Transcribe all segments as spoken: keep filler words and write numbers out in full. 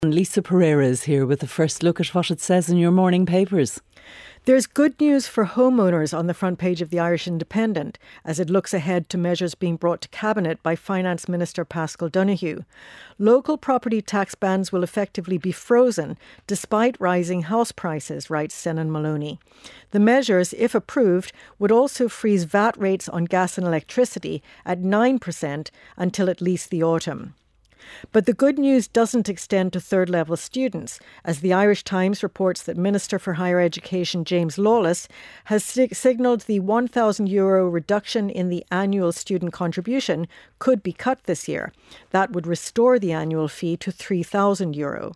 Lisa Pereira is here with the first look at what it says in your morning papers. There's good news for homeowners on the front page of the Irish Independent as it looks ahead to measures being brought to Cabinet by Finance Minister Paschal Donohoe. Local property tax bans will effectively be frozen despite rising house prices, writes Senan Maloney. The measures, if approved, would also freeze V A T rates on gas and electricity at nine percent until at least the autumn. But the good news doesn't extend to third-level students, as the Irish Times reports that Minister for Higher Education James Lawless has sig- signalled the one thousand euro reduction in the annual student contribution could be cut this year. That would restore the annual fee to three thousand euro.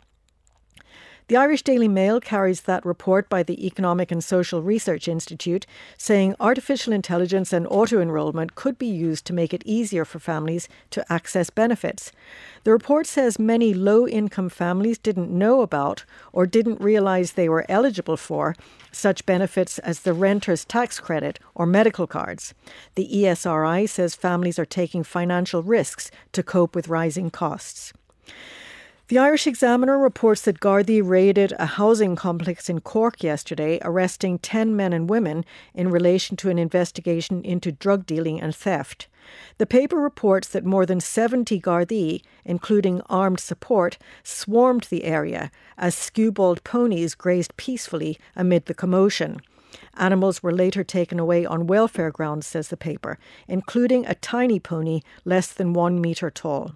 The Irish Daily Mail carries that report by the Economic and Social Research Institute, saying artificial intelligence and auto-enrolment could be used to make it easier for families to access benefits. The report says many low-income families didn't know about or didn't realise they were eligible for such benefits as the renter's tax credit or medical cards. The E S R I says families are taking financial risks to cope with rising costs. The Irish Examiner reports that Gardaí raided a housing complex in Cork yesterday, arresting ten men and women in relation to an investigation into drug dealing and theft. The paper reports that more than seventy Gardaí, including armed support, swarmed the area as skewbald ponies grazed peacefully amid the commotion. Animals were later taken away on welfare grounds, says the paper, including a tiny pony less than one metre tall.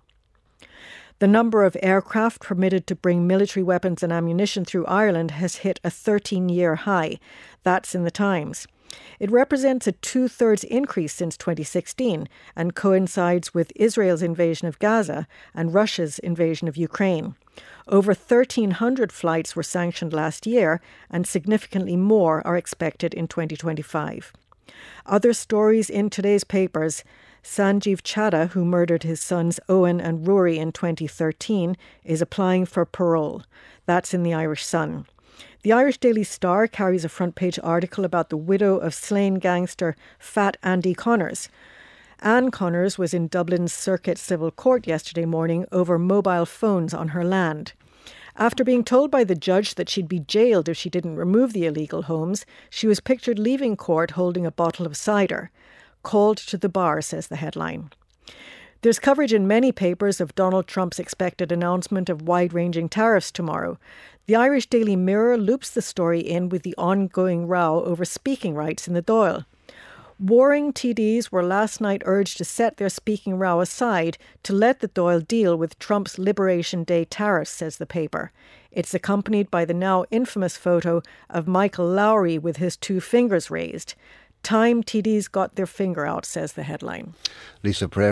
The number of aircraft permitted to bring military weapons and ammunition through Ireland has hit a thirteen-year high. That's in the Times. It represents a two-thirds increase since twenty sixteen and coincides with Israel's invasion of Gaza and Russia's invasion of Ukraine. Over thirteen hundred flights were sanctioned last year, and significantly more are expected in twenty twenty-five. Other stories in today's papers: Sanjeev Chadha, who murdered his sons Owen and Rory in twenty thirteen, is applying for parole. That's in the Irish Sun. The Irish Daily Star carries a front-page article about the widow of slain gangster Fat Andy Connors. Anne Connors was in Dublin's Circuit Civil Court yesterday morning over mobile phones on her land. After being told by the judge that she'd be jailed if she didn't remove the illegal homes, she was pictured leaving court holding a bottle of cider. Called to the bar, says the headline. There's coverage in many papers of Donald Trump's expected announcement of wide-ranging tariffs tomorrow. The Irish Daily Mirror loops the story in with the ongoing row over speaking rights in the Dáil. Warring T Ds were last night urged to set their speaking row aside to let the Dáil deal with Trump's Liberation Day tariffs, says the paper. It's accompanied by the now infamous photo of Michael Lowry with his two fingers raised. Time T Ds got their finger out, says the headline. Lisa Pereira.